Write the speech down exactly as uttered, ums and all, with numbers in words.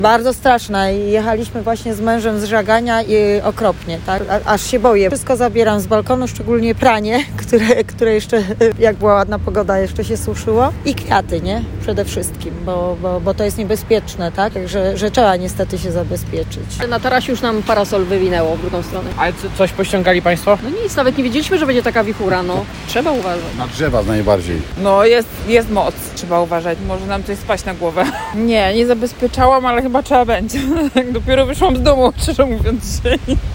Bardzo straszna i jechaliśmy właśnie z mężem z żagania i okropnie, tak? A, aż się boję. Wszystko zabieram z balkonu, szczególnie pranie, które, które jeszcze, jak była ładna pogoda, jeszcze się suszyło. I kwiaty, nie? Przede wszystkim, bo, bo, bo to jest niebezpieczne, tak? Także że trzeba niestety się zabezpieczyć. Na tarasie już nam parasol wywinęło w drugą stronę. Ale co, coś pościągali Państwo? No nic, nawet nie wiedzieliśmy, że będzie taka wichura, no. Trzeba uważać. Na drzewa najbardziej. No jest, jest moc, trzeba uważać, może nam coś spaść na głowę. Nie, nie zabezpieczałam, ale chyba trzeba będzie. Dopiero wyszłam z domu, szczerze mówiąc.